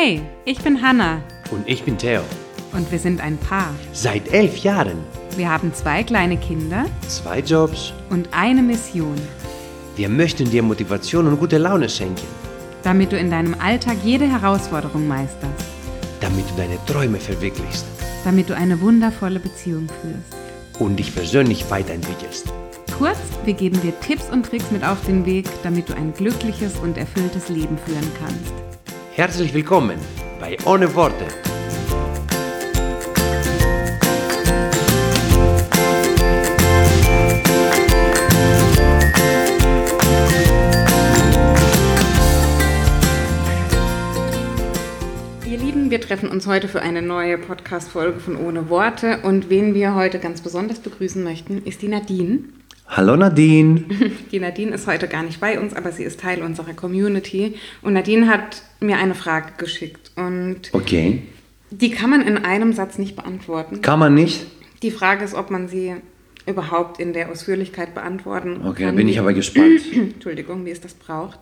Hey, ich bin Hannah. Und ich bin Theo. Und wir sind ein Paar. Seit 11 Jahren. Wir haben 2 kleine Kinder 2 Jobs. und eine Mission. Wir möchten dir Motivation und gute Laune schenken. Damit du in deinem Alltag jede Herausforderung meisterst. Damit du deine Träume verwirklichst. Damit du eine wundervolle Beziehung führst. Und dich persönlich weiterentwickelst. Kurz, wir geben dir Tipps und Tricks mit auf den Weg, damit du ein glückliches und erfülltes Leben führen kannst. Herzlich willkommen bei Ohne Worte. Ihr Lieben, wir treffen uns heute für eine neue Podcast-Folge von Ohne Worte. Und wen wir heute ganz besonders begrüßen möchten, ist die Nadine. Hallo Nadine. Die Nadine ist heute gar nicht bei uns, aber sie ist Teil unserer Community. Und Nadine hat mir eine Frage geschickt. Und Okay. die kann man in einem Satz nicht beantworten. Kann man nicht? Die Frage ist, ob man sie überhaupt in der Ausführlichkeit beantworten Okay, kann. bin ich aber gespannt. Entschuldigung, wie es das braucht.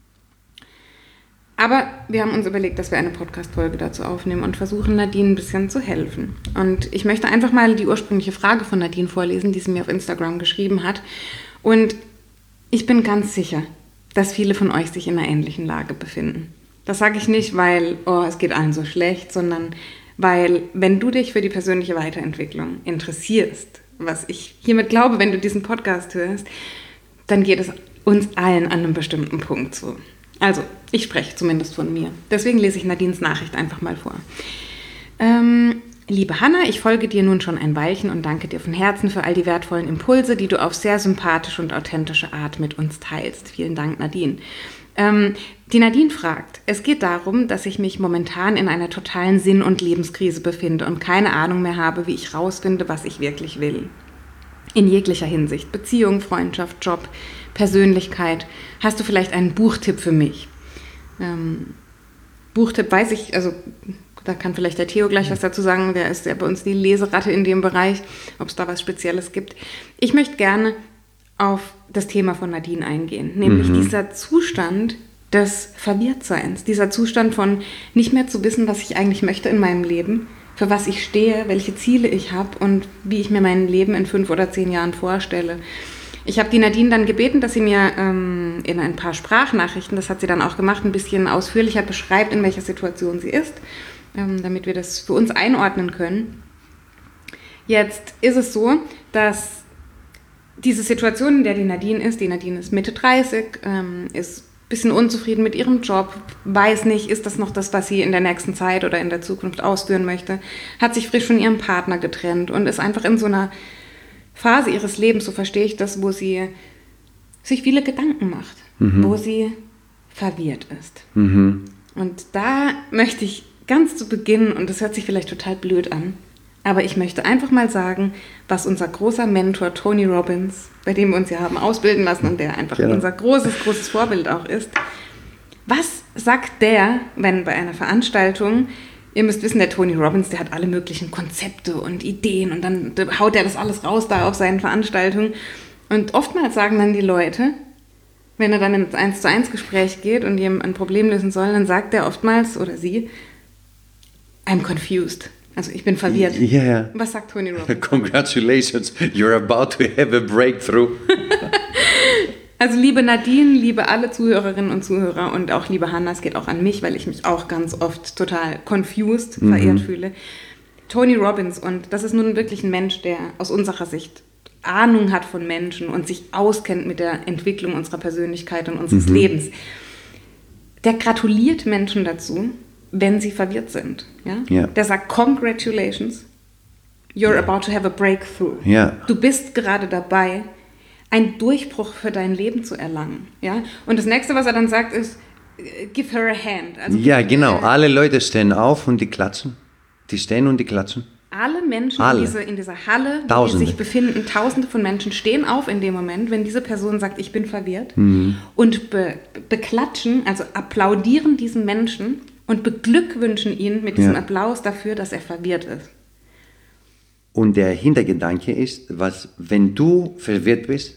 Aber wir haben uns überlegt, dass wir eine Podcast-Folge dazu aufnehmen und versuchen, Nadine ein bisschen zu helfen. Und ich möchte einfach mal die ursprüngliche Frage von Nadine vorlesen, die sie mir auf Instagram geschrieben hat. Und ich bin ganz sicher, dass viele von euch sich in einer ähnlichen Lage befinden. Das sage ich nicht, weil, es geht allen so schlecht, sondern weil, wenn du dich für die persönliche Weiterentwicklung interessierst, was ich hiermit glaube, wenn du diesen Podcast hörst, dann geht es uns allen an einem bestimmten Punkt zu. Also, ich spreche zumindest von mir. Deswegen lese ich Nadines Nachricht einfach mal vor. Liebe Hannah, ich folge dir nun schon ein Weilchen und danke dir von Herzen für all die wertvollen Impulse, die du auf sehr sympathische und authentische Art mit uns teilst. Vielen Dank, Nadine. Die Nadine fragt, es geht darum, dass ich mich momentan in einer totalen Sinn- und Lebenskrise befinde und keine Ahnung mehr habe, wie ich rausfinde, was ich wirklich will. In jeglicher Hinsicht, Beziehung, Freundschaft, Job, Persönlichkeit. Hast du vielleicht einen Buchtipp für mich? Buchtipp weiß ich, also da kann vielleicht der Theo gleich was dazu sagen, der ist ja bei uns die Leseratte in dem Bereich, ob es da was Spezielles gibt. Ich möchte gerne auf das Thema von Nadine eingehen, nämlich dieser Zustand des Verwirrtseins, dieser Zustand von nicht mehr zu wissen, was ich eigentlich möchte in meinem Leben, für was ich stehe, welche Ziele ich habe und wie ich mir mein Leben in 5 oder 10 Jahren vorstelle. Ich habe die Nadine dann gebeten, dass sie mir in ein paar Sprachnachrichten, das hat sie dann auch gemacht, ein bisschen ausführlicher beschreibt, in welcher Situation sie ist, damit wir das für uns einordnen können. Jetzt ist es so, dass diese Situation, in der die Nadine ist Mitte 30, ist ein bisschen unzufrieden mit ihrem Job, weiß nicht, ist das noch das, was sie in der nächsten Zeit oder in der Zukunft ausführen möchte, hat sich frisch von ihrem Partner getrennt und ist einfach in so einer Phase ihres Lebens, so verstehe ich das, wo sie sich viele Gedanken macht, wo sie verwirrt ist. Und da möchte ich ganz zu Beginn, und das hört sich vielleicht total blöd an, aber ich möchte einfach mal sagen, was unser großer Mentor Tony Robbins, bei dem wir uns ja haben ausbilden lassen und der einfach unser großes Vorbild auch ist, was sagt der, wenn bei einer Veranstaltung, ihr müsst wissen, der Tony Robbins, der hat alle möglichen Konzepte und Ideen und dann haut er das alles raus da auf seinen Veranstaltungen. Und oftmals sagen dann die Leute, wenn er dann ins 1:1 Gespräch geht und jemand ein Problem lösen soll, dann sagt er oftmals, oder sie, I'm confused. Also ich bin verwirrt. Yeah. Was sagt Tony Robbins? Congratulations, you're about to have a breakthrough. Also liebe Nadine, liebe alle Zuhörerinnen und Zuhörer und auch liebe Hannah, es geht auch an mich, weil ich mich auch ganz oft total confused, verirrt fühle. Tony Robbins, und das ist nun wirklich ein Mensch, der aus unserer Sicht Ahnung hat von Menschen und sich auskennt mit der Entwicklung unserer Persönlichkeit und unseres Lebens. Der gratuliert Menschen dazu, wenn sie verwirrt sind. Ja? Ja. Der sagt, congratulations, you're about to have a breakthrough. Ja. Du bist gerade dabei, einen Durchbruch für dein Leben zu erlangen. Ja? Und das Nächste, was er dann sagt, ist, give her a hand. Also Ja, genau. Alle Leute stehen auf und die klatschen. Die stehen und die klatschen. alle Menschen in dieser Halle, Tausende. die sich befinden, Tausende von Menschen stehen auf in dem Moment, wenn diese Person sagt, ich bin verwirrt, und beklatschen, also applaudieren diesen Menschen und beglückwünschen ihn mit diesem Applaus dafür, dass er verwirrt ist. Und der Hintergedanke ist, wenn du verwirrt bist,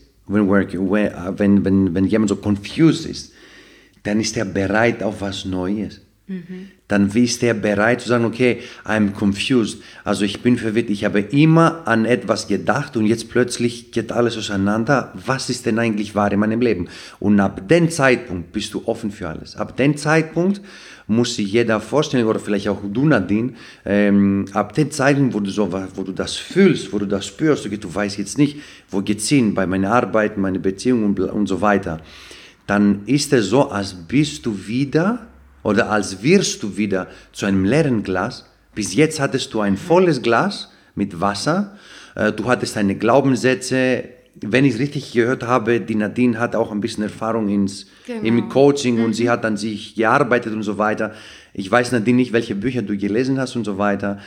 wenn jemand so confused ist, dann ist er bereit auf was Neues. Dann ist er bereit zu sagen, okay, I'm confused. Also ich bin verwirrt, ich habe immer an etwas gedacht und jetzt plötzlich geht alles auseinander. Was ist denn eigentlich wahr in meinem Leben? Und ab dem Zeitpunkt bist du offen für alles. Ab dem Zeitpunkt muss sich jeder vorstellen, oder vielleicht auch du, Nadine, ab dem Zeitpunkt, wo du das fühlst, wo du das spürst, okay, du weißt jetzt nicht, wo geht's hin, bei meiner Arbeit, meine Beziehung und so weiter, dann ist es so, als bist du wieder, oder als wirst du wieder zu einem leeren Glas. Bis jetzt hattest du ein volles Glas mit Wasser. Du hattest deine Glaubenssätze. Wenn ich es richtig gehört habe, die Nadine hat auch ein bisschen Erfahrung im Coaching und sie hat an sich gearbeitet und so weiter. Ich weiß, Nadine, nicht, welche Bücher du gelesen hast und so weiter.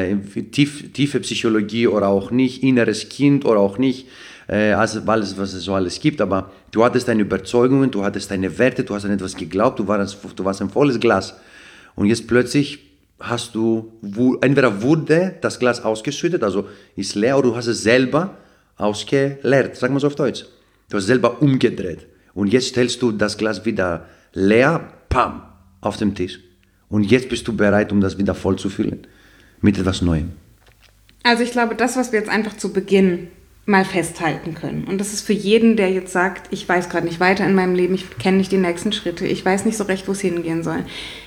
Tiefe Psychologie oder auch nicht, inneres Kind oder auch nicht. Also alles, was es so alles gibt, aber du hattest deine Überzeugungen, du hattest deine Werte, du hast an etwas geglaubt, du warst ein volles Glas und jetzt plötzlich hast du, entweder wurde das Glas ausgeschüttet, also ist leer, oder du hast es selber ausgeleert, sagen wir so auf Deutsch. Du hast es selber umgedreht und jetzt stellst du das Glas wieder leer, pam, auf dem Tisch und jetzt bist du bereit, um das wieder voll zu füllen mit etwas Neuem. Also ich glaube, das, was wir jetzt einfach zu Beginn mal festhalten können. Und das ist für jeden, der jetzt sagt, ich weiß gerade nicht weiter in meinem Leben, ich kenne nicht die nächsten Schritte, ich weiß nicht so recht, wo es hingehen soll.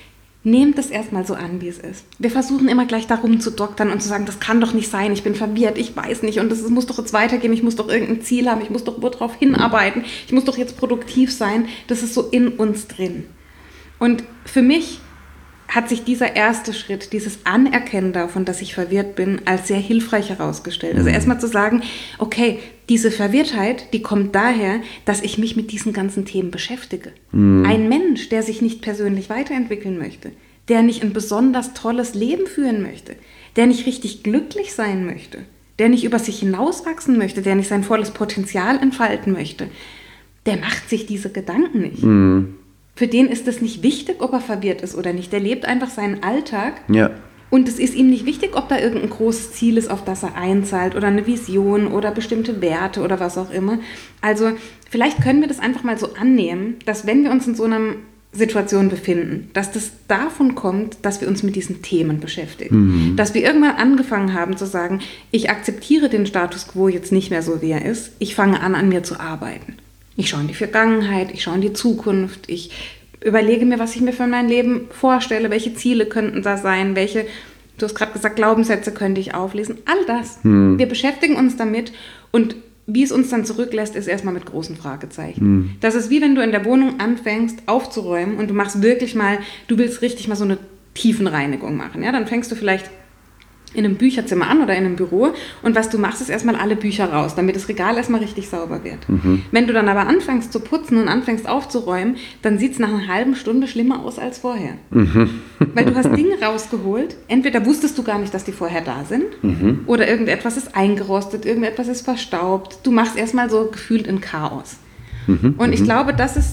Nehmt es erstmal so an, wie es ist. Wir versuchen immer gleich darum zu doktern und zu sagen, das kann doch nicht sein, ich bin verwirrt, ich weiß nicht und es muss doch jetzt weitergehen, ich muss doch irgendein Ziel haben, ich muss doch darauf hinarbeiten, ich muss doch jetzt produktiv sein. Das ist so in uns drin. Und für mich hat sich dieser erste Schritt, dieses Anerkennen davon, dass ich verwirrt bin, als sehr hilfreich herausgestellt. Also erstmal zu sagen, okay, diese Verwirrtheit, die kommt daher, dass ich mich mit diesen ganzen Themen beschäftige. Ein Mensch, der sich nicht persönlich weiterentwickeln möchte, der nicht ein besonders tolles Leben führen möchte, der nicht richtig glücklich sein möchte, der nicht über sich hinauswachsen möchte, der nicht sein volles Potenzial entfalten möchte, der macht sich diese Gedanken nicht. Für den ist es nicht wichtig, ob er verwirrt ist oder nicht. Der lebt einfach seinen Alltag. Ja. Und es ist ihm nicht wichtig, ob da irgendein großes Ziel ist, auf das er einzahlt oder eine Vision oder bestimmte Werte oder was auch immer. Also vielleicht können wir das einfach mal so annehmen, dass wenn wir uns in so einer Situation befinden, dass das davon kommt, dass wir uns mit diesen Themen beschäftigen. Dass wir irgendwann angefangen haben zu sagen, ich akzeptiere den Status quo jetzt nicht mehr so, wie er ist. Ich fange an mir zu arbeiten. Ich schaue in die Vergangenheit, ich schaue in die Zukunft, ich überlege mir, was ich mir für mein Leben vorstelle, welche Ziele könnten da sein, welche, du hast gerade gesagt, Glaubenssätze könnte ich auflesen, all das. Wir beschäftigen uns damit und wie es uns dann zurücklässt, ist erstmal mit großen Fragezeichen. Das ist wie wenn du in der Wohnung anfängst aufzuräumen und du machst wirklich mal, du willst richtig mal so eine Tiefenreinigung machen. Ja? Dann fängst du vielleicht in einem Bücherzimmer an oder in einem Büro und was du machst, ist erstmal alle Bücher raus, damit das Regal erstmal richtig sauber wird. Wenn du dann aber anfängst zu putzen und anfängst aufzuräumen, dann sieht es nach einer halben Stunde schlimmer aus als vorher. Weil du hast Dinge rausgeholt, entweder wusstest du gar nicht, dass die vorher da sind oder irgendetwas ist eingerostet, irgendetwas ist verstaubt. Du machst erstmal so gefühlt ein Chaos. Und ich glaube, das ist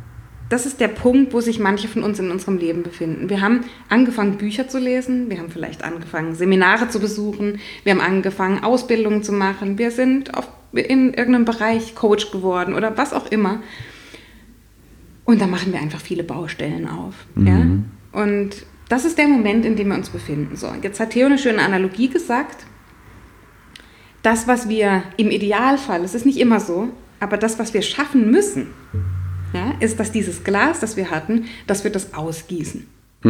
der Punkt, wo sich manche von uns in unserem Leben befinden. Wir haben angefangen, Bücher zu lesen, wir haben vielleicht angefangen, Seminare zu besuchen, wir haben angefangen, Ausbildungen zu machen, wir sind in irgendeinem Bereich Coach geworden oder was auch immer. Und da machen wir einfach viele Baustellen auf. Ja? Und das ist der Moment, in dem wir uns befinden. So, jetzt hat Theo eine schöne Analogie gesagt. Das, was wir im Idealfall, es ist nicht immer so, aber das, was wir schaffen müssen, ja, ist, dass dieses Glas, das wir hatten, dass wir das ausgießen.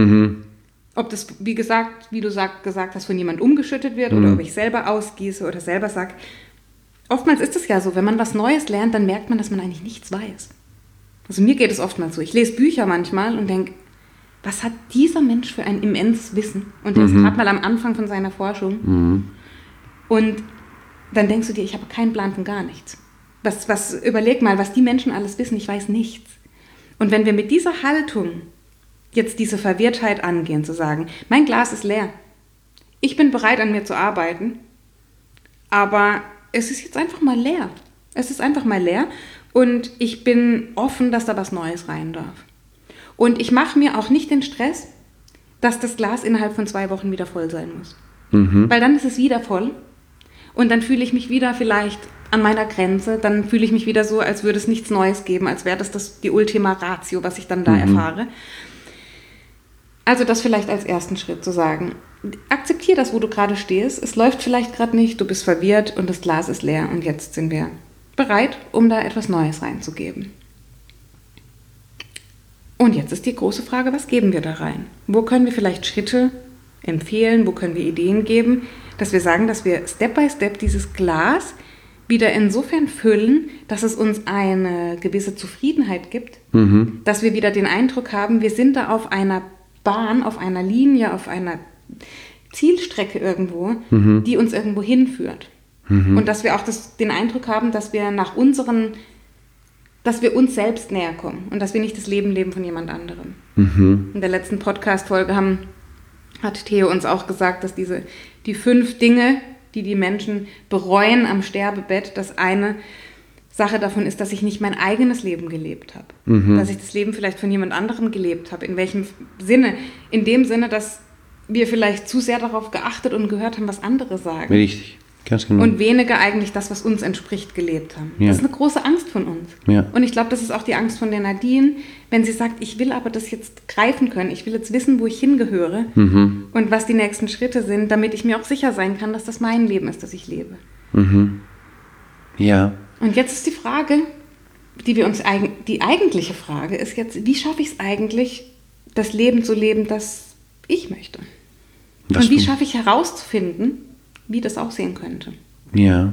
Ob das, wie du gesagt hast, von jemand umgeschüttet wird oder ob ich selber ausgieße oder selber sage. Oftmals ist es ja so, wenn man was Neues lernt, dann merkt man, dass man eigentlich nichts weiß. Also mir geht es oftmals so. Ich lese Bücher manchmal und denke, was hat dieser Mensch für ein immenses Wissen? Und der ist gerade mal am Anfang von seiner Forschung. Und dann denkst du dir, ich habe keinen Plan von gar nichts. Überleg mal, was die Menschen alles wissen, ich weiß nichts. Und wenn wir mit dieser Haltung jetzt diese Verwirrtheit angehen, zu sagen, mein Glas ist leer, ich bin bereit, an mir zu arbeiten, aber es ist jetzt einfach mal leer. Es ist einfach mal leer und ich bin offen, dass da was Neues rein darf. Und ich mache mir auch nicht den Stress, dass das Glas innerhalb von 2 Wochen wieder voll sein muss. Weil dann ist es wieder voll und dann fühle ich mich wieder vielleicht an meiner Grenze, dann fühle ich mich wieder so, als würde es nichts Neues geben, als wäre das die Ultima Ratio, was ich dann da erfahre. Also das vielleicht als ersten Schritt zu sagen, akzeptier das, wo du gerade stehst. Es läuft vielleicht gerade nicht, du bist verwirrt und das Glas ist leer und jetzt sind wir bereit, um da etwas Neues reinzugeben. Und jetzt ist die große Frage, was geben wir da rein? Wo können wir vielleicht Schritte empfehlen, wo können wir Ideen geben, dass wir sagen, dass wir Step by Step dieses Glas wieder insofern füllen, dass es uns eine gewisse Zufriedenheit gibt, dass wir wieder den Eindruck haben, wir sind da auf einer Bahn, auf einer Linie, auf einer Zielstrecke irgendwo, die uns irgendwo hinführt. Und dass wir auch den Eindruck haben, dass wir dass wir uns selbst näher kommen und dass wir nicht das Leben leben von jemand anderem. In der letzten Podcast-Folge hat Theo uns auch gesagt, dass die 5 Dinge, die Menschen bereuen am Sterbebett, dass eine Sache davon ist, dass ich nicht mein eigenes Leben gelebt habe. Dass ich das Leben vielleicht von jemand anderem gelebt habe. In welchem Sinne? In dem Sinne, dass wir vielleicht zu sehr darauf geachtet und gehört haben, was andere sagen. Richtig, ganz genau. Und weniger eigentlich das, was uns entspricht, gelebt haben. Ja. Das ist eine große Angst von uns. Ja. Und ich glaube, das ist auch die Angst von der Nadine, wenn sie sagt, ich will aber das jetzt greifen können, ich will jetzt wissen, wo ich hingehöre und was die nächsten Schritte sind, damit ich mir auch sicher sein kann, dass das mein Leben ist, das ich lebe. Ja. Und jetzt ist die Frage, die eigentliche Frage ist jetzt, wie schaffe ich es eigentlich, das Leben zu leben, das ich möchte? Und wie schaffe ich herauszufinden, wie das aussehen könnte? Ja.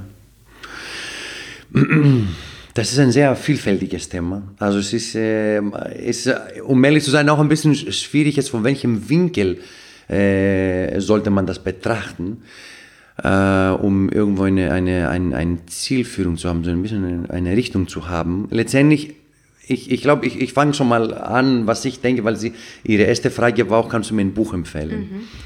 Das ist ein sehr vielfältiges Thema. Also es ist, um ehrlich zu sein, auch ein bisschen schwierig, jetzt von welchem Winkel sollte man das betrachten, um irgendwo eine Zielführung zu haben, so ein bisschen eine Richtung zu haben. Letztendlich, ich glaube, ich fange schon mal an, was ich denke, weil ihre erste Frage war auch, kannst du mir ein Buch empfehlen?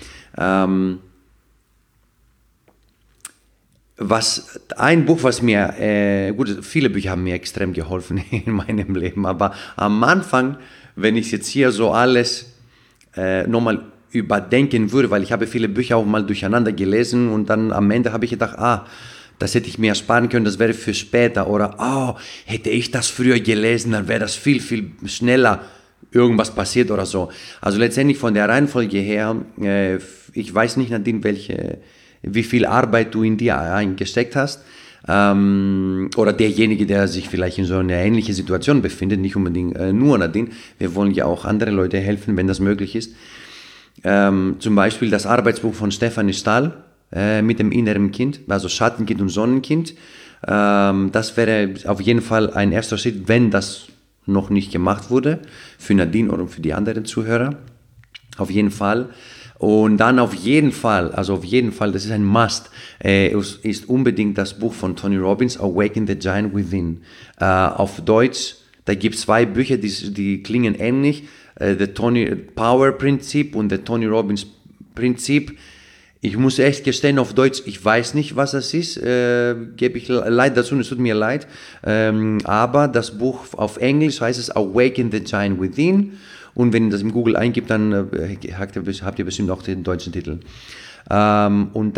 Ein Buch, was mir, viele Bücher haben mir extrem geholfen in meinem Leben, aber am Anfang, wenn ich jetzt hier so alles nochmal überdenken würde, weil ich habe viele Bücher auch mal durcheinander gelesen und dann am Ende habe ich gedacht, das hätte ich mir ersparen können, das wäre für später oder hätte ich das früher gelesen, dann wäre das viel, viel schneller irgendwas passiert oder so. Also letztendlich von der Reihenfolge her, ich weiß nicht, Nadine, wie viel Arbeit du in dir eingesteckt hast, oder derjenige, der sich vielleicht in so einer ähnlichen Situation befindet, nicht unbedingt nur Nadine, wir wollen ja auch andere Leute helfen, wenn das möglich ist. Zum Beispiel das Arbeitsbuch von Stefanie Stahl mit dem inneren Kind, also Schattenkind und Sonnenkind. Das wäre auf jeden Fall ein erster Schritt, wenn das noch nicht gemacht wurde, für Nadine oder für die anderen Zuhörer. Auf jeden Fall. Und dann auf jeden Fall, das ist ein Must, ist unbedingt das Buch von Tony Robbins, Awaken the Giant Within. Auf Deutsch, da gibt es 2 Bücher, die klingen ähnlich, The Tony Power Prinzip und The Tony Robbins Prinzip. Ich muss echt gestehen, auf Deutsch, ich weiß nicht, was das ist, gebe ich leid dazu, es tut mir leid, aber das Buch auf Englisch heißt es Awaken the Giant Within. Und wenn ihr das im Google eingibt, dann habt ihr bestimmt auch den deutschen Titel. Und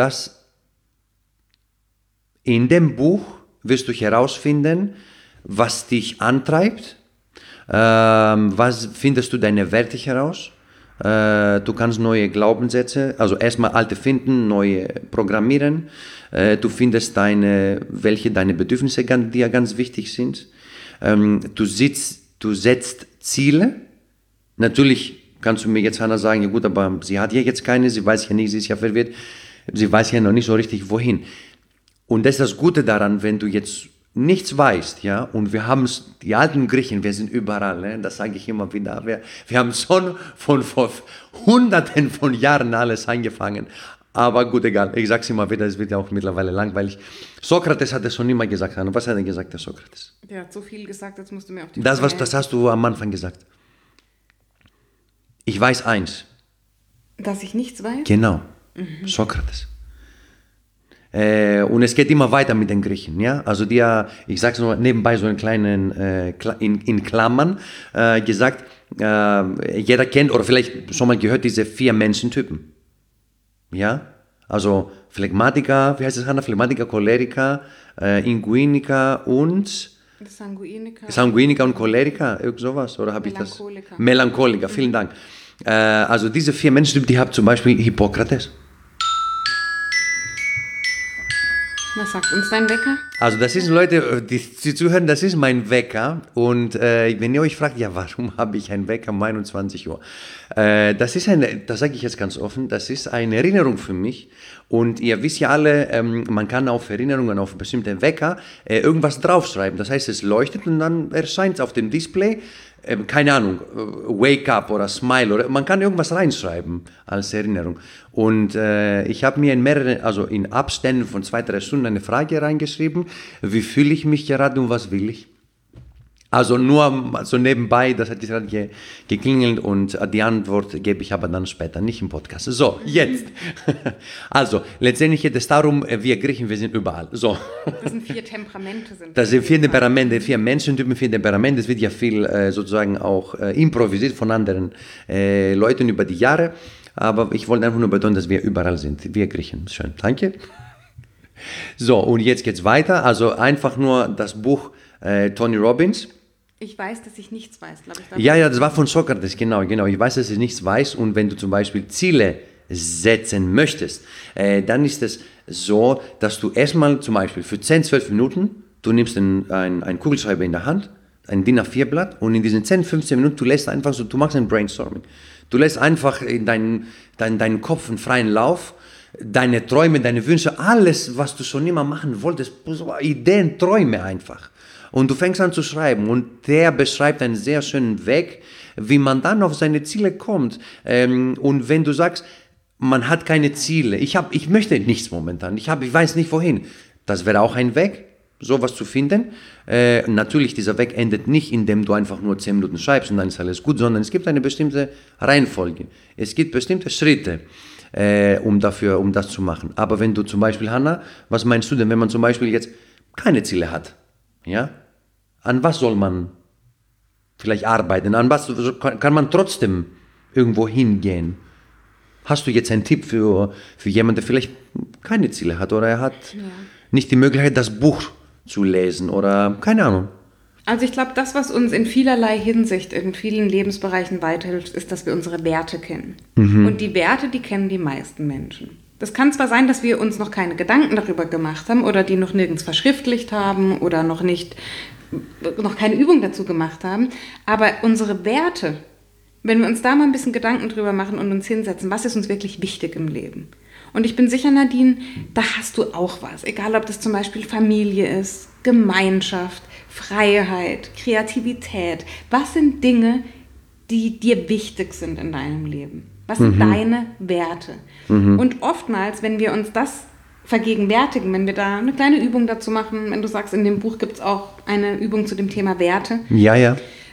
in dem Buch wirst du herausfinden, was dich antreibt, was findest du deine Werte heraus. Du kannst neue Glaubenssätze, also erstmal alte finden, neue programmieren. Du findest welche deine Bedürfnisse dir ganz wichtig sind. Du setzt Ziele. Natürlich kannst du mir jetzt, Hannah, sagen, ja gut, aber sie hat ja jetzt keine, sie weiß ja nicht, sie ist ja verwirrt, sie weiß ja noch nicht so richtig, wohin. Und das ist das Gute daran, wenn du jetzt nichts weißt, ja, und wir haben die alten Griechen, wir sind überall, ne? Das sage ich immer wieder, wir haben schon vor Hunderten von Jahren alles angefangen. Aber gut, egal, ich sage es immer wieder, es wird ja auch mittlerweile langweilig. Sokrates hat es schon immer gesagt, Hannah. Was hat er gesagt, der Sokrates? Der hat so viel gesagt, jetzt musst du mir auf die Das hast du am Anfang gesagt. Ich weiß eins. Dass ich nichts weiß? Genau, Sokrates. Und es geht immer weiter mit den Griechen. Ja? Also ich sage es nur nebenbei, so einen kleinen, in Klammern, gesagt, jeder kennt oder vielleicht schon mal gehört diese 4 Menschentypen. Ja? Also Phlegmatiker, wie heißt es, Hannah? Phlegmatiker, Choleriker, Inguiniker und... Sanguiniker und Choleriker, irgend sowas, oder habe ich das? Melancholiker. Melancholiker, vielen Dank. Also diese 4 Menschen, die haben zum Beispiel Hippokrates. Was sagt uns dein Wecker? Also das ist, Leute, die zuhören, das ist mein Wecker. Und wenn ihr euch fragt, ja, warum habe ich einen Wecker um 21 Uhr? Das sage ich jetzt ganz offen, das ist eine Erinnerung für mich. Und ihr wisst ja alle, man kann auf Erinnerungen, auf bestimmte Wecker irgendwas draufschreiben. Das heißt, es leuchtet und dann erscheint es auf dem Display. Keine Ahnung, Wake Up oder Smile oder man kann irgendwas reinschreiben als Erinnerung. Und ich habe mir in Abständen von 2-3 Stunden eine Frage reingeschrieben, wie fühle ich mich gerade und was will ich? Also nur so nebenbei, das hat gerade geklingelt und die Antwort gebe ich aber dann später, nicht im Podcast. So, jetzt. Also, letztendlich geht es darum, wir Griechen, wir sind überall. So. Das sind 4 Temperamente. Das sind 4 Temperamente, 4 Menschentypen, 4 Temperamente. Es wird ja viel sozusagen auch improvisiert von anderen Leuten über die Jahre. Aber ich wollte einfach nur betonen, dass wir überall sind. Wir Griechen. Schön, danke. So, und jetzt geht's weiter. Also einfach nur das Buch Tony Robbins. Ich weiß, dass ich nichts weiß, glaube ich. Ja, das war von Sokrates, genau. Ich weiß, dass ich nichts weiß. Und wenn du zum Beispiel Ziele setzen möchtest, dann ist es so, dass du erstmal zum Beispiel für 10-12 Minuten, du nimmst einen Kugelschreiber in der Hand, ein DIN A4-Blatt und in diesen 10-15 Minuten, du machst ein Brainstorming. Du lässt einfach in deinen Kopf einen freien Lauf, deine Träume, deine Wünsche, alles, was du schon immer machen wolltest, Ideen, Träume einfach. Und du fängst an zu schreiben und der beschreibt einen sehr schönen Weg, wie man dann auf seine Ziele kommt. Und wenn du sagst, man hat keine Ziele, ich möchte nichts momentan, ich weiß nicht wohin, das wäre auch ein Weg, sowas zu finden. Natürlich, dieser Weg endet nicht, indem du einfach nur 10 Minuten schreibst und dann ist alles gut, sondern es gibt eine bestimmte Reihenfolge. Es gibt bestimmte Schritte, um das zu machen. Aber wenn du zum Beispiel, Hanna, was meinst du denn, wenn man zum Beispiel jetzt keine Ziele hat? Ja? An was soll man vielleicht arbeiten? An was kann man trotzdem irgendwo hingehen? Hast du jetzt einen Tipp für jemanden, der vielleicht keine Ziele hat oder er hat nicht die Möglichkeit, das Buch zu lesen oder keine Ahnung? Also ich glaube, das, was uns in vielerlei Hinsicht, in vielen Lebensbereichen weiterhilft, ist, dass wir unsere Werte kennen. Und die Werte, die kennen die meisten Menschen. Das kann zwar sein, dass wir uns noch keine Gedanken darüber gemacht haben oder die noch nirgends verschriftlicht haben oder noch keine Übung dazu gemacht haben, aber unsere Werte, wenn wir uns da mal ein bisschen Gedanken drüber machen und uns hinsetzen, was ist uns wirklich wichtig im Leben? Und ich bin sicher, Nadine, da hast du auch was, egal ob das zum Beispiel Familie ist, Gemeinschaft, Freiheit, Kreativität. Was sind Dinge, die dir wichtig sind in deinem Leben? Was sind deine Werte? Und oftmals, wenn wir uns das vergegenwärtigen, wenn wir da eine kleine Übung dazu machen, wenn du sagst, in dem Buch gibt es auch eine Übung zu dem Thema Werte. Ja.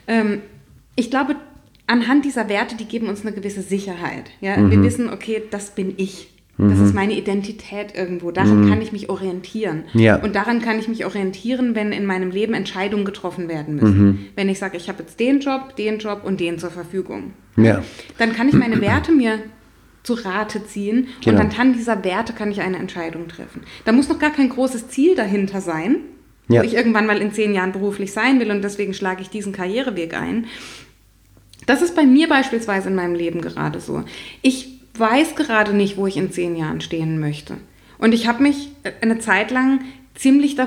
Ich glaube, anhand dieser Werte, die geben uns eine gewisse Sicherheit. Ja? Wir wissen, okay, das bin ich. Das ist meine Identität irgendwo. Daran kann ich mich orientieren. Ja. Und daran kann ich mich orientieren, wenn in meinem Leben Entscheidungen getroffen werden müssen. Wenn ich sage, ich habe jetzt den Job und den zur Verfügung. Ja. Dann kann ich meine Werte mir zu Rate ziehen Genau. und anhand dieser Werte kann ich eine Entscheidung treffen. Da muss noch gar kein großes Ziel dahinter sein, wo ich irgendwann mal in 10 Jahren beruflich sein will und deswegen schlage ich diesen Karriereweg ein. Das ist bei mir beispielsweise in meinem Leben gerade so. Ich weiß gerade nicht, wo ich in 10 Jahren stehen möchte. Und ich habe mich eine Zeit lang ziemlich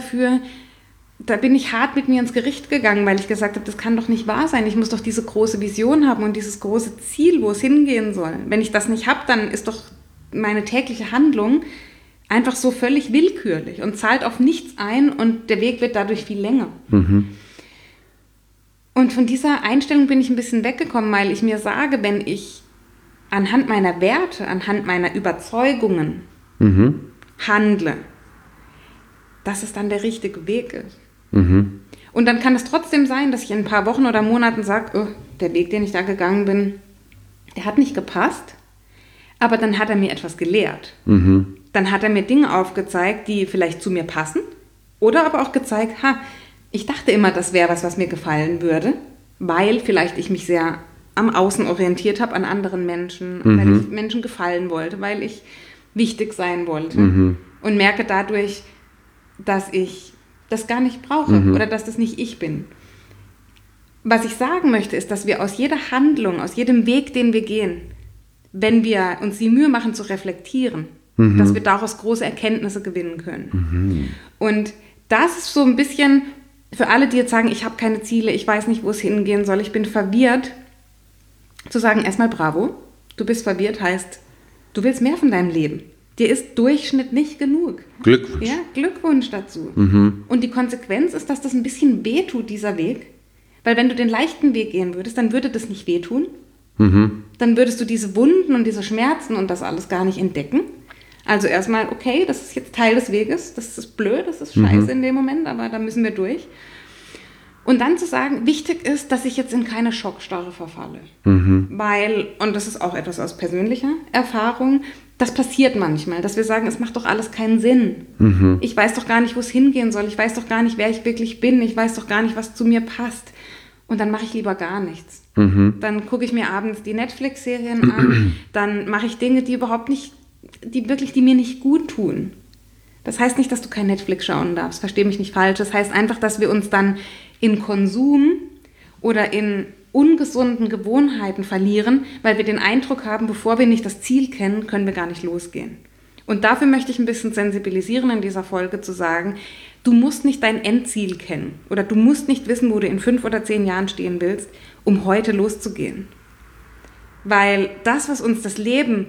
da bin ich hart mit mir ins Gericht gegangen, weil ich gesagt habe, das kann doch nicht wahr sein. Ich muss doch diese große Vision haben und dieses große Ziel, wo es hingehen soll. Wenn ich das nicht habe, dann ist doch meine tägliche Handlung einfach so völlig willkürlich und zahlt auf nichts ein und der Weg wird dadurch viel länger. Und von dieser Einstellung bin ich ein bisschen weggekommen, weil ich mir sage, wenn ich anhand meiner Werte, anhand meiner Überzeugungen handle, dass es dann der richtige Weg ist. Und dann kann es trotzdem sein, dass ich in ein paar Wochen oder Monaten sage, oh, der Weg, den ich da gegangen bin, der hat nicht gepasst, aber dann hat er mir etwas gelehrt. Dann hat er mir Dinge aufgezeigt, die vielleicht zu mir passen oder aber auch gezeigt, ich dachte immer, das wäre was mir gefallen würde, weil vielleicht ich mich sehr am Außen orientiert habe, an anderen Menschen, weil ich Menschen gefallen wollte, weil ich wichtig sein wollte und merke dadurch, dass ich das gar nicht brauche oder dass das nicht ich bin. was ich sagen möchte, ist, dass wir aus jeder Handlung, aus jedem Weg, den wir gehen, wenn wir uns die Mühe machen zu reflektieren, dass wir daraus große Erkenntnisse gewinnen können. Und das ist so ein bisschen für alle, die jetzt sagen, ich habe keine Ziele, ich weiß nicht, wo es hingehen soll, ich bin verwirrt, zu sagen, erstmal bravo, du bist verwirrt, heißt, du willst mehr von deinem Leben. Dir ist Durchschnitt nicht genug. Glückwunsch. Ja, Glückwunsch dazu. Und die Konsequenz ist, dass das ein bisschen wehtut, dieser Weg. Weil wenn du den leichten Weg gehen würdest, dann würde das nicht wehtun. Dann würdest du diese Wunden und diese Schmerzen und das alles gar nicht entdecken. Also erstmal, okay, das ist jetzt Teil des Weges, das ist blöd, das ist scheiße in dem Moment, aber da müssen wir durch. Und dann zu sagen, wichtig ist, dass ich jetzt in keine Schockstarre verfalle. Weil, und das ist auch etwas aus persönlicher Erfahrung, das passiert manchmal, dass wir sagen, es macht doch alles keinen Sinn. Ich weiß doch gar nicht, wo es hingehen soll, ich weiß doch gar nicht, wer ich wirklich bin, ich weiß doch gar nicht, was zu mir passt. Und dann mache ich lieber gar nichts. Dann gucke ich mir abends die Netflix-Serien an, dann mache ich Dinge, die überhaupt nicht, die mir nicht gut tun. Das heißt nicht, dass du kein Netflix schauen darfst, versteh mich nicht falsch. Das heißt einfach, dass wir uns dann in Konsum oder in ungesunden Gewohnheiten verlieren, weil wir den Eindruck haben, bevor wir nicht das Ziel kennen, können wir gar nicht losgehen. Und dafür möchte ich ein bisschen sensibilisieren in dieser Folge, zu sagen, du musst nicht dein Endziel kennen oder du musst nicht wissen, wo du in 5 oder 10 Jahren stehen willst, um heute loszugehen. Weil das, was uns das Leben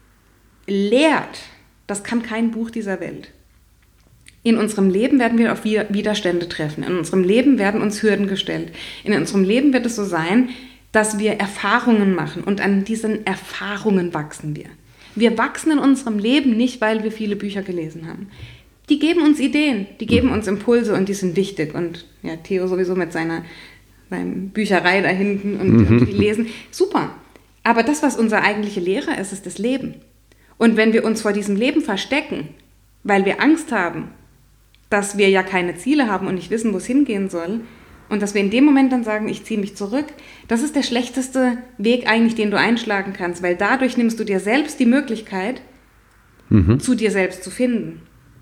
lehrt, das kann kein Buch dieser Welt. In unserem Leben werden wir auf Widerstände treffen. In unserem Leben werden uns Hürden gestellt. In unserem Leben wird es so sein, dass wir Erfahrungen machen und an diesen Erfahrungen wachsen wir. Wir wachsen in unserem Leben nicht, weil wir viele Bücher gelesen haben. Die geben uns Ideen, die geben uns Impulse und die sind wichtig. Und ja, Theo sowieso mit seiner Bücherei da hinten und die lesen. Super. Aber das, was unser eigentliche Lehrer ist, ist das Leben. Und wenn wir uns vor diesem Leben verstecken, weil wir Angst haben, dass wir ja keine Ziele haben und nicht wissen, wo es hingehen soll, und dass wir in dem Moment dann sagen, ich ziehe mich zurück, das ist der schlechteste Weg eigentlich, den du einschlagen kannst, weil dadurch nimmst du dir selbst die Möglichkeit, zu dir selbst zu finden.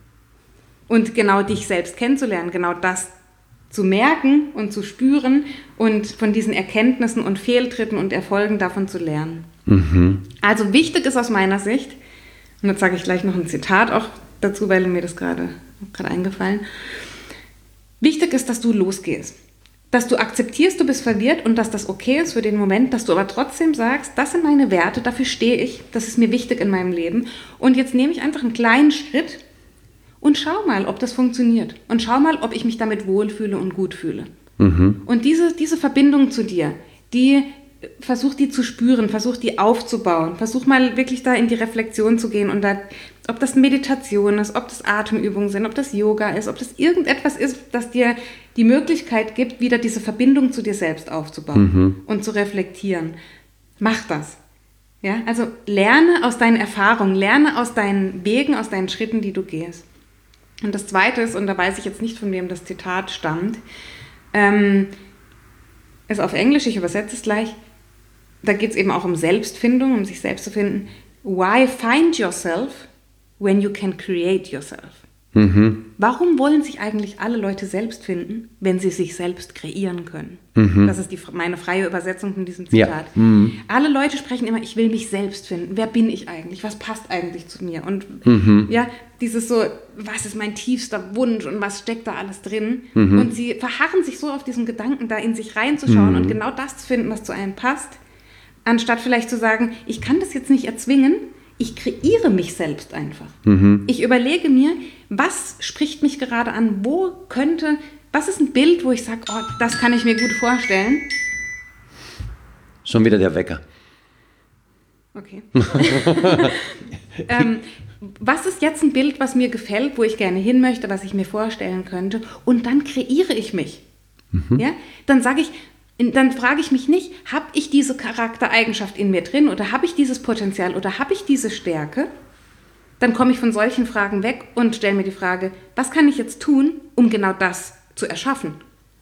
Und genau dich selbst kennenzulernen, genau das zu merken und zu spüren und von diesen Erkenntnissen und Fehltritten und Erfolgen davon zu lernen. Also wichtig ist aus meiner Sicht, und jetzt sage ich gleich noch ein Zitat auch dazu, weil mir das gerade eingefallen. Wichtig ist, dass du losgehst. Dass du akzeptierst, du bist verwirrt und dass das okay ist für den Moment, dass du aber trotzdem sagst, das sind meine Werte, dafür stehe ich, das ist mir wichtig in meinem Leben. Und jetzt nehme ich einfach einen kleinen Schritt und schau mal, ob das funktioniert. Und schau mal, ob ich mich damit wohlfühle und gut fühle. Und diese Verbindung zu dir, versuch die zu spüren, versuch die aufzubauen, versuch mal wirklich da in die Reflexion zu gehen und da, ob das Meditation ist, ob das Atemübungen sind, ob das Yoga ist, ob das irgendetwas ist, das dir die Möglichkeit gibt, wieder diese Verbindung zu dir selbst aufzubauen und zu reflektieren. Mach das. Ja? Also lerne aus deinen Erfahrungen, lerne aus deinen Wegen, aus deinen Schritten, die du gehst. Und das Zweite ist, und da weiß ich jetzt nicht, von wem das Zitat stammt, ist auf Englisch, ich übersetze es gleich. Da geht es eben auch um Selbstfindung, um sich selbst zu finden. Why find yourself when you can create yourself? Warum wollen sich eigentlich alle Leute selbst finden, wenn sie sich selbst kreieren können? Das ist meine freie Übersetzung von diesem Zitat. Ja. Alle Leute sprechen immer, ich will mich selbst finden. Wer bin ich eigentlich? Was passt eigentlich zu mir? Und ja, dieses so, was ist mein tiefster Wunsch und was steckt da alles drin? Und sie verharren sich so auf diesen Gedanken, da in sich reinzuschauen und genau das zu finden, was zu einem passt, anstatt vielleicht zu sagen, ich kann das jetzt nicht erzwingen, ich kreiere mich selbst einfach. Ich überlege mir, was spricht mich gerade an, was ist ein Bild, wo ich sage, oh, das kann ich mir gut vorstellen. Schon wieder der Wecker. Okay. Was ist jetzt ein Bild, was mir gefällt, wo ich gerne hin möchte, was ich mir vorstellen könnte? Und dann kreiere ich mich. Ja? Dann frage ich mich nicht, habe ich diese Charaktereigenschaft in mir drin oder habe ich dieses Potenzial oder habe ich diese Stärke? Dann komme ich von solchen Fragen weg und stelle mir die Frage, was kann ich jetzt tun, um genau das zu erschaffen?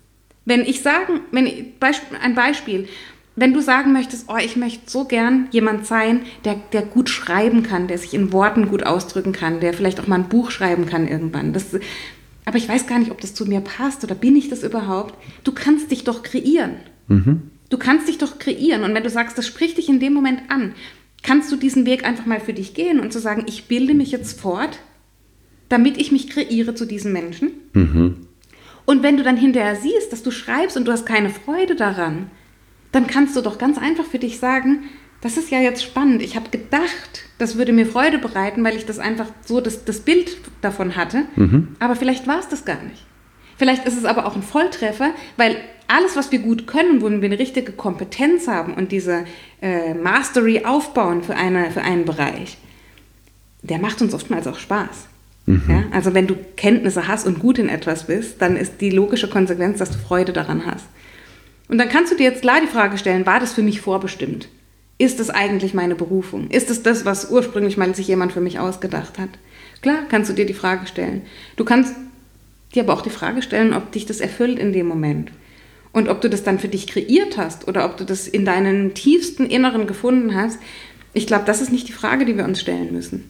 Ein Beispiel, wenn du sagen möchtest, oh, ich möchte so gern jemand sein, der gut schreiben kann, der sich in Worten gut ausdrücken kann, der vielleicht auch mal ein Buch schreiben kann irgendwann. Aber ich weiß gar nicht, ob das zu mir passt oder bin ich das überhaupt? Du kannst dich doch kreieren. Du kannst dich doch kreieren und wenn du sagst, das spricht dich in dem Moment an, kannst du diesen Weg einfach mal für dich gehen und zu sagen, ich bilde mich jetzt fort, damit ich mich kreiere zu diesem Menschen. Und wenn du dann hinterher siehst, dass du schreibst und du hast keine Freude daran, dann kannst du doch ganz einfach für dich sagen, das ist ja jetzt spannend. Ich habe gedacht, das würde mir Freude bereiten, weil ich das einfach so das Bild davon hatte. Aber vielleicht war es das gar nicht. Vielleicht ist es aber auch ein Volltreffer, weil alles, was wir gut können, wo wir eine richtige Kompetenz haben und diese Mastery aufbauen für einen Bereich, der macht uns oftmals auch Spaß. Ja? Also wenn du Kenntnisse hast und gut in etwas bist, dann ist die logische Konsequenz, dass du Freude daran hast. Und dann kannst du dir jetzt klar die Frage stellen, war das für mich vorbestimmt? Ist es eigentlich meine Berufung? Ist es das, was ursprünglich mal sich jemand für mich ausgedacht hat? Klar, kannst du dir die Frage stellen. Du kannst dir aber auch die Frage stellen, ob dich das erfüllt in dem Moment. Und ob du das dann für dich kreiert hast oder ob du das in deinem tiefsten Inneren gefunden hast. Ich glaube, das ist nicht die Frage, die wir uns stellen müssen.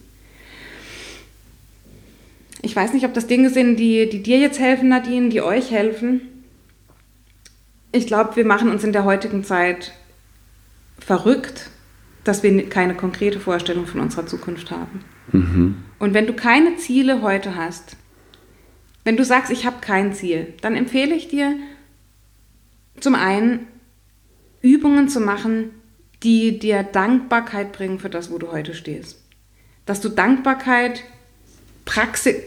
Ich weiß nicht, ob das Dinge sind, die dir jetzt helfen, Nadine, die euch helfen. Ich glaube, wir machen uns in der heutigen Zeit verrückt, dass wir keine konkrete Vorstellung von unserer Zukunft haben. Und wenn du keine Ziele heute hast, wenn du sagst, ich habe kein Ziel, dann empfehle ich dir, zum einen Übungen zu machen, die dir Dankbarkeit bringen für das, wo du heute stehst. Dass du Dankbarkeit, Praxis,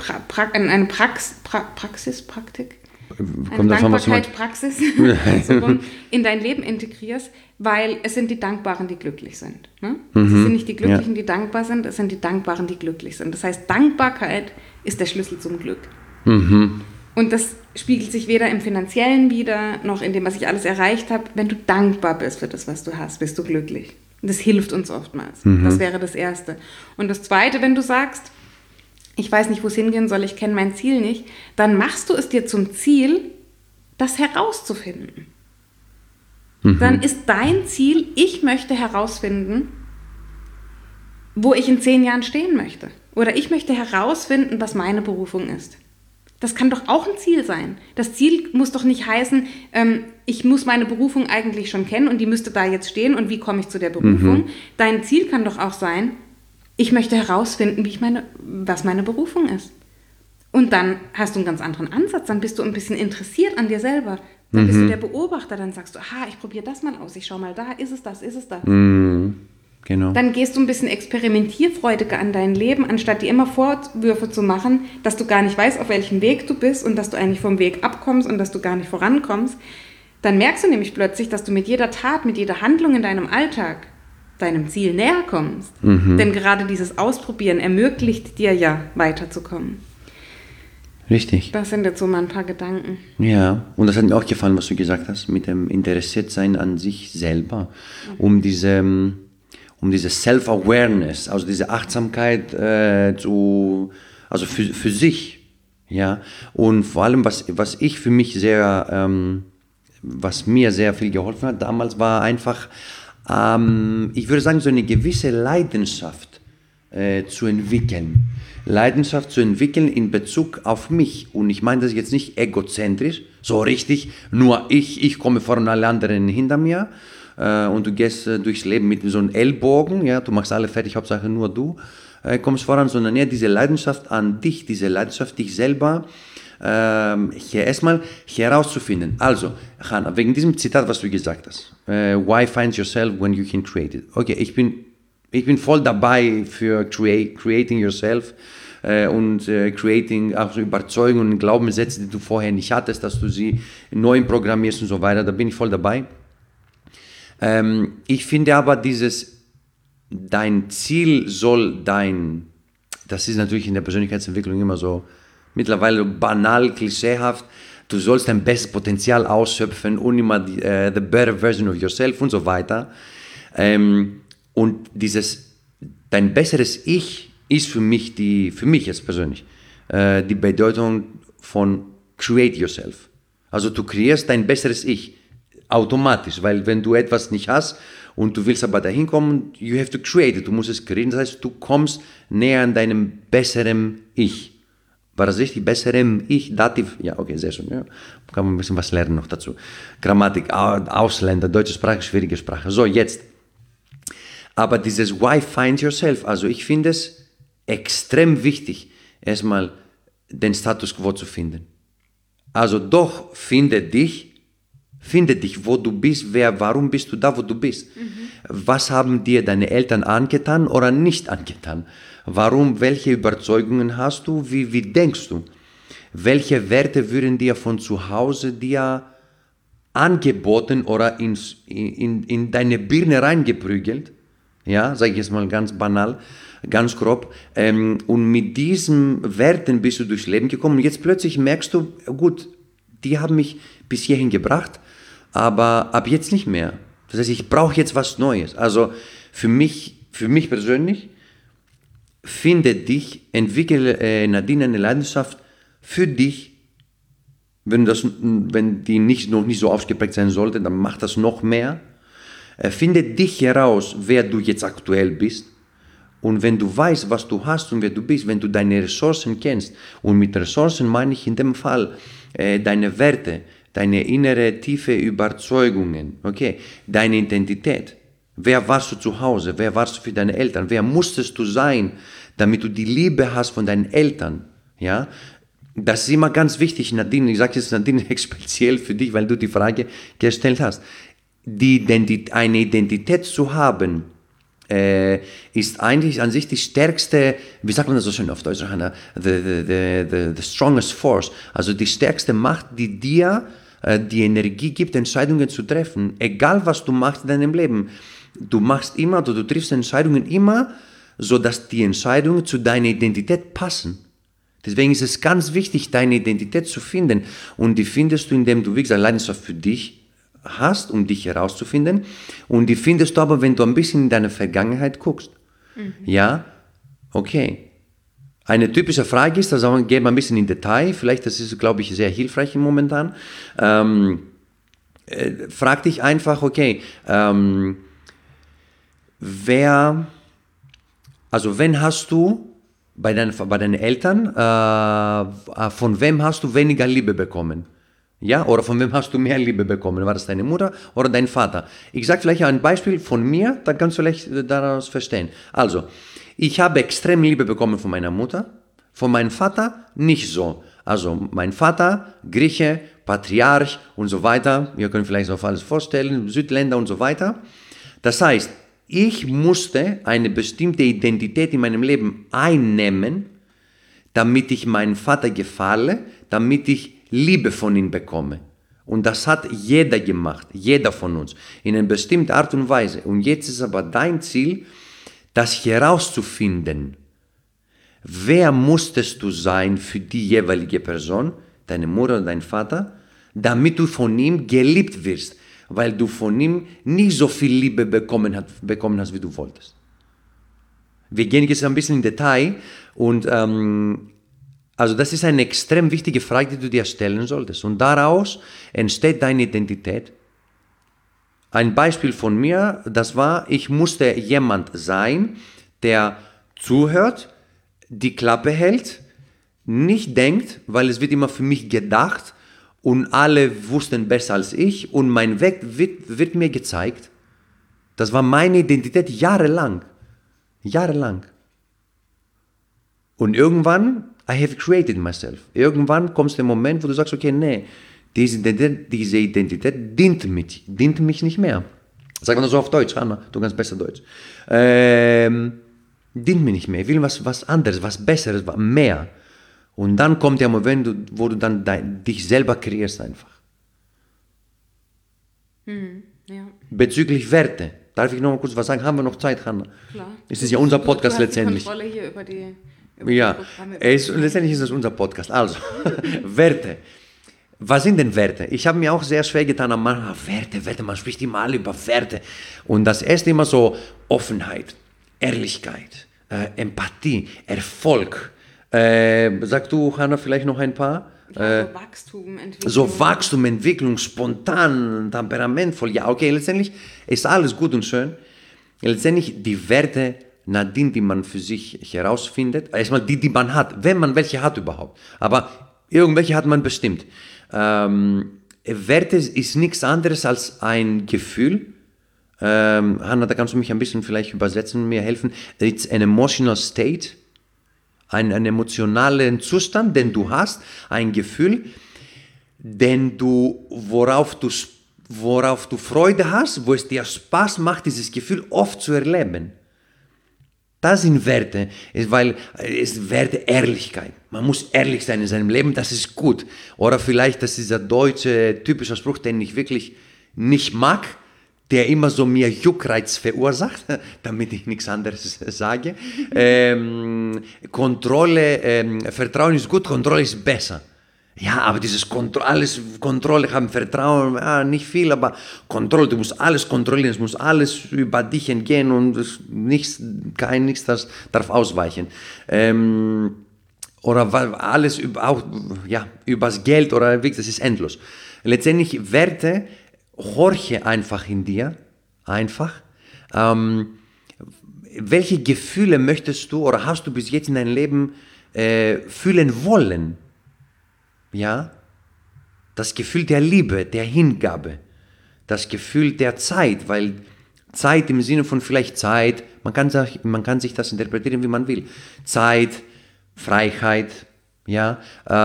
in dein Leben integrierst, weil es sind die Dankbaren, die glücklich sind. Ne? Es sind nicht die Glücklichen, die dankbar sind, es sind die Dankbaren, die glücklich sind. Das heißt, Dankbarkeit ist der Schlüssel zum Glück. Und das spiegelt sich weder im Finanziellen wider, noch in dem, was ich alles erreicht habe. Wenn du dankbar bist für das, was du hast, bist du glücklich. Und das hilft uns oftmals. Das wäre das Erste. Und das Zweite, wenn du sagst, ich weiß nicht, wo es hingehen soll, ich kenne mein Ziel nicht, dann machst du es dir zum Ziel, das herauszufinden. Dann ist dein Ziel, ich möchte herausfinden, wo ich in 10 Jahren stehen möchte. Oder ich möchte herausfinden, was meine Berufung ist. Das kann doch auch ein Ziel sein. Das Ziel muss doch nicht heißen, ich muss meine Berufung eigentlich schon kennen und die müsste da jetzt stehen und wie komme ich zu der Berufung. Dein Ziel kann doch auch sein, ich möchte herausfinden, was meine Berufung ist. Und dann hast du einen ganz anderen Ansatz, dann bist du ein bisschen interessiert an dir selber. Dann bist du der Beobachter, dann sagst du, aha, ich probiere das mal aus, ich schau mal da, ist es das? Genau. Dann gehst du ein bisschen experimentierfreudiger an dein Leben, anstatt dir immer Vorwürfe zu machen, dass du gar nicht weißt, auf welchem Weg du bist und dass du eigentlich vom Weg abkommst und dass du gar nicht vorankommst. Dann merkst du nämlich plötzlich, dass du mit jeder Tat, mit jeder Handlung in deinem Alltag deinem Ziel näher kommst. Denn gerade dieses Ausprobieren ermöglicht dir ja, weiterzukommen. Richtig. Das sind jetzt so mal ein paar Gedanken. Ja, und das hat mir auch gefallen, was du gesagt hast, mit dem Interessiertsein an sich selber, um diese Self-Awareness, also diese Achtsamkeit also für sich, ja, und vor allem, was ich für mich was mir sehr viel geholfen hat damals, war einfach, ich würde sagen, so eine gewisse Leidenschaft zu entwickeln. Leidenschaft zu entwickeln in Bezug auf mich. Und ich meine das jetzt nicht egozentrisch, so richtig, nur ich komme vor und alle anderen hinter mir. Und du gehst durchs Leben mit so einem Ellbogen, ja, du machst alle fertig, Hauptsache nur du kommst voran, sondern eher diese Leidenschaft an dich, diese Leidenschaft, dich selber hier erstmal herauszufinden. Also, Hannah, wegen diesem Zitat, was du gesagt hast, why find yourself when you can create it? Okay, ich bin voll dabei für creating yourself und creating auch so Überzeugungen und Glaubenssätze, die du vorher nicht hattest, dass du sie neu programmierst und so weiter. Da bin ich voll dabei. Ich finde aber dein Ziel soll das ist natürlich in der Persönlichkeitsentwicklung immer so mittlerweile banal, klischeehaft, du sollst dein bestes Potenzial ausschöpfen und immer the better version of yourself und so weiter. Und dein besseres Ich ist für mich jetzt persönlich die Bedeutung von create yourself. Also du kreierst dein besseres Ich automatisch, weil wenn du etwas nicht hast und du willst aber dahin kommen, you have to create it, du musst es kreieren, das heißt, du kommst näher an deinem besseren Ich. War das richtig? Bessere Ich, Dativ. Ja, okay, sehr schön. Ja. Kann man ein bisschen was lernen noch dazu. Grammatik, Ausländer, deutsche Sprache, schwierige Sprache. So, jetzt. Aber dieses Why Find Yourself, also ich finde es extrem wichtig, erstmal den Status Quo zu finden. Also doch, finde dich, wo du bist, warum bist du da, wo du bist. Was haben dir deine Eltern angetan oder nicht angetan? Warum, welche Überzeugungen hast du, wie denkst du? Welche Werte würden dir von zu Hause dir angeboten oder in deine Birne reingeprügelt? Ja, sage ich jetzt mal ganz banal, ganz grob. Und mit diesen Werten bist du durchs Leben gekommen. Und jetzt plötzlich merkst du, gut, die haben mich bis hierhin gebracht, aber ab jetzt nicht mehr. Das heißt, ich brauche jetzt was Neues. Also für mich persönlich, finde dich, entwickle, Nadine, eine Leidenschaft für dich. Wenn die noch nicht so ausgeprägt sein sollte, dann mach das noch mehr. Finde dich heraus, wer du jetzt aktuell bist. Und wenn du weißt, was du hast und wer du bist, wenn du deine Ressourcen kennst, und mit Ressourcen meine ich in dem Fall deine Werte, deine innere tiefe Überzeugungen, okay, deine Identität. Wer warst du zu Hause? Wer warst du für deine Eltern? Wer musstest du sein, damit du die Liebe hast von deinen Eltern? Ja, das ist immer ganz wichtig, Nadine. Ich sage jetzt Nadine speziell für dich, weil du die Frage gestellt hast. Eine Identität zu haben, ist eigentlich an sich die stärkste, wie sagt man das so schön auf Deutsch, the strongest force, also die stärkste Macht, die dir die Energie gibt, Entscheidungen zu treffen, egal was du machst in deinem Leben. Du machst immer, oder du triffst Entscheidungen immer, sodass die Entscheidungen zu deiner Identität passen. Deswegen ist es ganz wichtig, deine Identität zu finden, und die findest du, indem du wirklich eine Leidenschaft für dich hast, um dich herauszufinden, und die findest du aber, wenn du ein bisschen in deine Vergangenheit guckst. Ja, okay. Eine typische Frage ist, also gehen wir ein bisschen in Detail, vielleicht das ist, glaube ich, sehr hilfreich momentan. Frag dich einfach, okay, wen hast du bei deinen Eltern, von wem hast du weniger Liebe bekommen? Ja, oder von wem hast du mehr Liebe bekommen? War das deine Mutter oder dein Vater? Ich sage vielleicht ein Beispiel von mir, dann kannst du vielleicht daraus verstehen. Also, ich habe extrem Liebe bekommen von meiner Mutter, von meinem Vater nicht so. Also, mein Vater, Grieche, Patriarch und so weiter, ihr könnt vielleicht so alles vorstellen, Südländer und so weiter. Das heißt, ich musste eine bestimmte Identität in meinem Leben einnehmen, damit ich meinem Vater gefalle, damit ich Liebe von ihm bekomme. Und das hat jeder gemacht, jeder von uns, in einer bestimmten Art und Weise. Und jetzt ist aber dein Ziel, das herauszufinden. Wer musstest du sein für die jeweilige Person, deine Mutter oder dein Vater, damit du von ihm geliebt wirst, weil du von ihm nicht so viel Liebe bekommen hast, wie du wolltest. Wir gehen jetzt ein bisschen in Detail, und also das ist eine extrem wichtige Frage, die du dir stellen solltest. Und daraus entsteht deine Identität. Ein Beispiel von mir, das war, ich musste jemand sein, der zuhört, die Klappe hält, nicht denkt, weil es wird immer für mich gedacht und alle wussten besser als ich, und mein Weg wird mir gezeigt. Das war meine Identität jahrelang. Und irgendwann, I have created myself. Irgendwann kommt der Moment, wo du sagst, okay, nee, diese Identität dient mich nicht mehr. Sag mal so auf Deutsch, Hanna, du kannst besser Deutsch. Dient mir nicht mehr, ich will was anderes, was Besseres, mehr. Und dann kommt der Moment, wo du dann dich selber kreierst einfach. Ja. Bezüglich Werte, darf ich noch mal kurz was sagen? Haben wir noch Zeit, Hanna? Klar. Es ist ja unser Podcast du hast letztendlich. Die Kontrolle hier über die Programme. Letztendlich ist es unser Podcast. Also, Werte. Was sind denn Werte? Ich habe mir auch sehr schwer getan am Anfang, Werte, man spricht immer alle über Werte. Und das erste immer so Offenheit, Ehrlichkeit, Empathie, Erfolg. Sag du, Hanna, vielleicht noch ein paar? Wachstum, Entwicklung. So Wachstum, Entwicklung, spontan, temperamentvoll. Ja, okay, letztendlich ist alles gut und schön. Letztendlich, die Werte Nadine, die man für sich herausfindet, erstmal die man hat, wenn man welche hat überhaupt, aber irgendwelche hat man bestimmt. Werte ist nichts anderes als ein Gefühl. Hanna, da kannst du mich ein bisschen vielleicht übersetzen, mir helfen. It's an emotional state, einen emotionalen Zustand, den du hast, ein Gefühl, worauf du Freude hast, wo es dir Spaß macht, dieses Gefühl oft zu erleben. Das sind Werte, weil es Werte Ehrlichkeit. Man muss ehrlich sein in seinem Leben, das ist gut. Oder vielleicht, das ist dieser deutsche typische Spruch, den ich wirklich nicht mag, der immer so mir Juckreiz verursacht, damit ich nichts anderes sage. Vertrauen ist gut, Kontrolle ist besser. Ja, aber dieses Kontrolle haben, Vertrauen, nicht viel, aber Kontrolle, du musst alles kontrollieren, es muss alles über dich entgehen und nichts das darf ausweichen. Oder alles übers Geld oder das ist endlos. Letztendlich Werte, horche einfach in dir, welche Gefühle möchtest du oder hast du bis jetzt in deinem Leben fühlen wollen? Ja, das Gefühl der Liebe, der Hingabe, das Gefühl der Zeit, weil Zeit im Sinne von vielleicht Zeit, man kann sich das interpretieren, wie man will. Zeit, Freiheit, ja,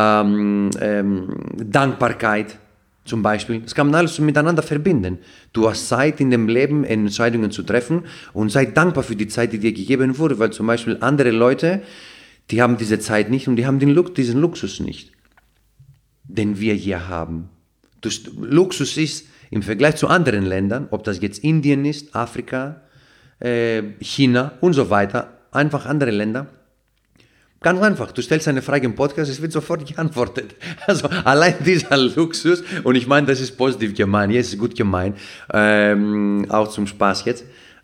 Dankbarkeit zum Beispiel. Das kann man alles miteinander verbinden. Du hast Zeit in dem Leben, Entscheidungen zu treffen und sei dankbar für die Zeit, die dir gegeben wurde, weil zum Beispiel andere Leute, die haben diese Zeit nicht und die haben diesen Luxus nicht, den wir hier haben. Luxus ist im Vergleich zu anderen Ländern, ob das jetzt Indien ist, Afrika, China und so weiter, einfach andere Länder. Ganz einfach, du stellst eine Frage im Podcast, es wird sofort geantwortet. Also allein dieser Luxus, und ich meine, das ist positiv gemeint, es ist gut gemeint, auch zum Spaß jetzt,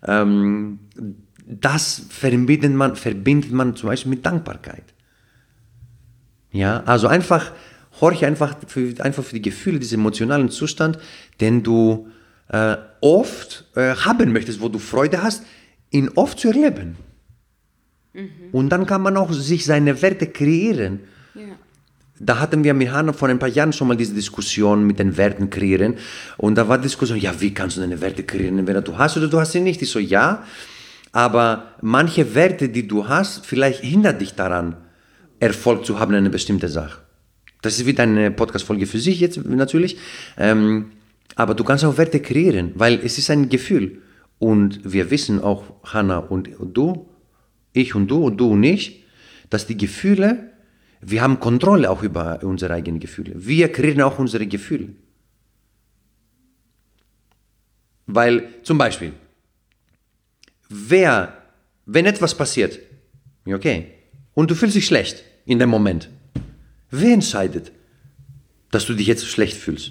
das verbindet man zum Beispiel mit Dankbarkeit. Ja, also horche einfach für die Gefühle, diesen emotionalen Zustand, den du oft haben möchtest, wo du Freude hast, ihn oft zu erleben. Und dann kann man auch sich seine Werte kreieren. Ja. Da hatten wir mit Hanna vor ein paar Jahren schon mal diese Diskussion mit den Werten kreieren. Und da war die Diskussion, ja, wie kannst du deine Werte kreieren, entweder du hast oder du hast sie nicht. Ich so, ja, aber manche Werte, die du hast, vielleicht hindert dich daran, Erfolg zu haben in einer bestimmten Sache. Das ist wieder eine Podcast-Folge für sich jetzt natürlich. Aber du kannst auch Werte kreieren, weil es ist ein Gefühl. Und wir wissen auch, Hanna und du, ich und du und ich, dass die Gefühle, wir haben Kontrolle auch über unsere eigenen Gefühle. Wir kreieren auch unsere Gefühle. Weil zum Beispiel, wenn etwas passiert, okay, und du fühlst dich schlecht in dem Moment, wer entscheidet, dass du dich jetzt schlecht fühlst?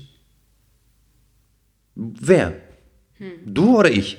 Wer? Du oder ich?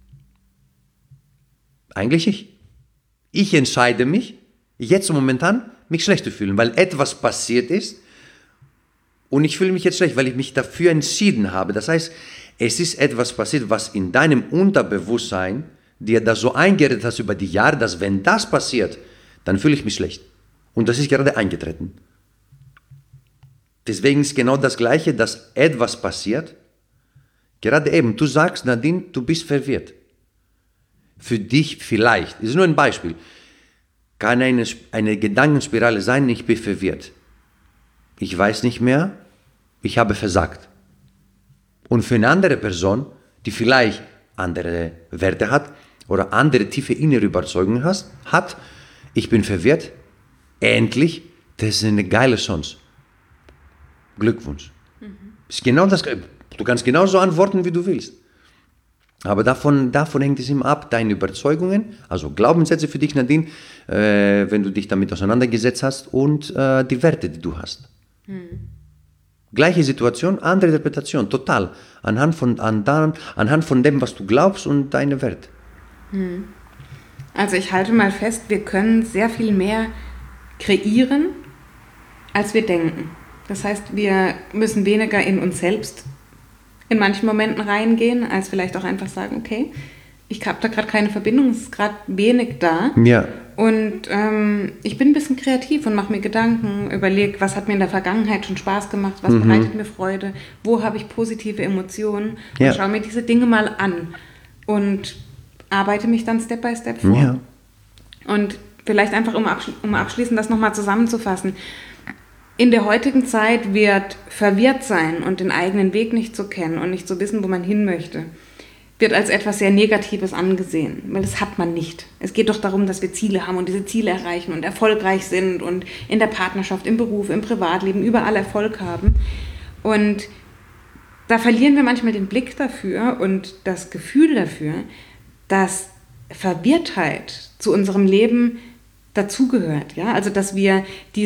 Eigentlich ich. Ich entscheide mich, jetzt momentan mich schlecht zu fühlen, weil etwas passiert ist und ich fühle mich jetzt schlecht, weil ich mich dafür entschieden habe. Das heißt, es ist etwas passiert, was in deinem Unterbewusstsein dir das so eingeredet hast über die Jahre, dass wenn das passiert, dann fühle ich mich schlecht. Und das ist gerade eingetreten. Deswegen ist genau das Gleiche, dass etwas passiert. Gerade eben, du sagst, Nadine, du bist verwirrt. Für dich vielleicht, das ist nur ein Beispiel, kann eine Gedankenspirale sein, ich bin verwirrt. Ich weiß nicht mehr, ich habe versagt. Und für eine andere Person, die vielleicht andere Werte hat oder andere tiefe innere Überzeugungen hat, ich bin verwirrt, endlich, das ist eine geile Chance. Glückwunsch. Ist genau das, du kannst genauso antworten, wie du willst. Aber davon hängt es immer ab, deine Überzeugungen, also Glaubenssätze für dich, Nadine, wenn du dich damit auseinandergesetzt hast und die Werte, die du hast. Gleiche Situation, andere Interpretation, total. Anhand von dem, was du glaubst und deine Werte. Also ich halte mal fest, wir können sehr viel mehr kreieren, als wir denken. Das heißt, wir müssen weniger in uns selbst in manchen Momenten reingehen, als vielleicht auch einfach sagen, okay, ich habe da gerade keine Verbindung, es ist gerade wenig da. Ja. Und ich bin ein bisschen kreativ und mache mir Gedanken, überlege, was hat mir in der Vergangenheit schon Spaß gemacht, was bereitet mir Freude, wo habe ich positive Emotionen und schaue mir diese Dinge mal an und arbeite mich dann Step by Step vor. Ja. Und vielleicht einfach, um abschließend das nochmal zusammenzufassen, in der heutigen Zeit wird verwirrt sein und den eigenen Weg nicht zu kennen und nicht zu wissen, wo man hin möchte, wird als etwas sehr Negatives angesehen, weil das hat man nicht. Es geht doch darum, dass wir Ziele haben und diese Ziele erreichen und erfolgreich sind und in der Partnerschaft, im Beruf, im Privatleben, überall Erfolg haben. Und da verlieren wir manchmal den Blick dafür und das Gefühl dafür, dass Verwirrtheit zu unserem Leben dazugehört. Ja? Also, dass wir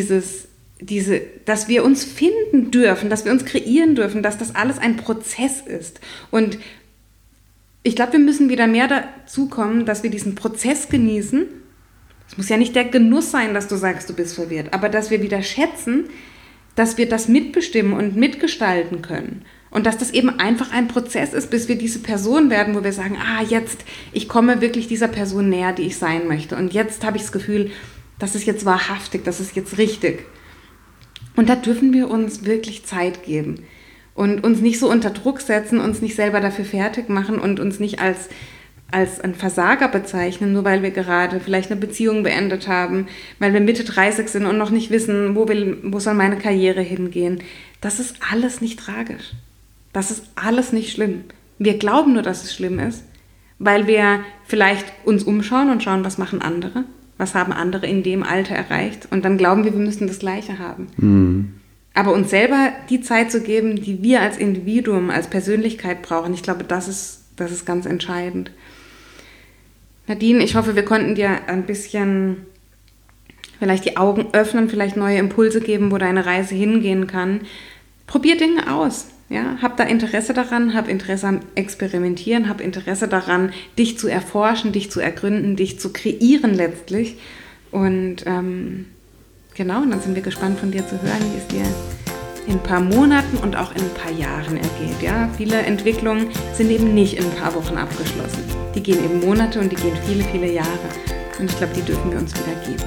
dass wir uns finden dürfen, dass wir uns kreieren dürfen, dass das alles ein Prozess ist. Und ich glaube, wir müssen wieder mehr dazu kommen, dass wir diesen Prozess genießen. Es muss ja nicht der Genuss sein, dass du sagst, du bist verwirrt, aber dass wir wieder schätzen, dass wir das mitbestimmen und mitgestalten können. Und dass das eben einfach ein Prozess ist, bis wir diese Person werden, wo wir sagen, jetzt, ich komme wirklich dieser Person näher, die ich sein möchte. Und jetzt habe ich das Gefühl, das ist jetzt wahrhaftig, das ist jetzt richtig. Und da dürfen wir uns wirklich Zeit geben. Und uns nicht so unter Druck setzen, uns nicht selber dafür fertig machen und uns nicht als ein Versager bezeichnen, nur weil wir gerade vielleicht eine Beziehung beendet haben, weil wir Mitte 30 sind und noch nicht wissen, wo soll meine Karriere hingehen. Das ist alles nicht tragisch. Das ist alles nicht schlimm. Wir glauben nur, dass es schlimm ist, weil wir vielleicht uns umschauen und schauen, was machen andere, was haben andere in dem Alter erreicht und dann glauben wir müssen das Gleiche haben. Mhm. Aber uns selber die Zeit zu geben, die wir als Individuum, als Persönlichkeit brauchen, ich glaube, das ist ganz entscheidend. Nadine, ich hoffe, wir konnten dir ein bisschen vielleicht die Augen öffnen, vielleicht neue Impulse geben, wo deine Reise hingehen kann. Probier Dinge aus. Ja? Hab da Interesse daran, hab Interesse am Experimentieren, hab Interesse daran, dich zu erforschen, dich zu ergründen, dich zu kreieren letztlich. Und genau, und dann sind wir gespannt von dir zu hören, wie es dir in ein paar Monaten und auch in ein paar Jahren ergeht. Ja? Viele Entwicklungen sind eben nicht in ein paar Wochen abgeschlossen. Die gehen eben Monate und die gehen viele, viele Jahre. Und ich glaube, die dürfen wir uns wieder geben.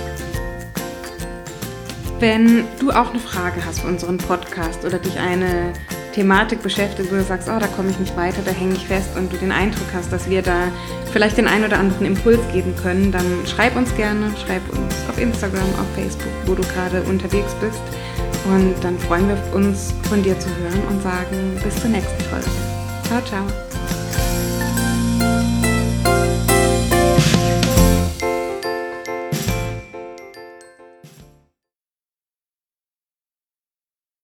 Wenn du auch eine Frage hast für unseren Podcast oder dich eine Thematik beschäftigt, wo du sagst, da komme ich nicht weiter, da hänge ich fest und du den Eindruck hast, dass wir da vielleicht den einen oder anderen Impuls geben können, dann schreib uns gerne, schreib uns auf Instagram, auf Facebook, wo du gerade unterwegs bist und dann freuen wir uns, von dir zu hören und sagen bis zur nächsten Folge. Ciao, ciao.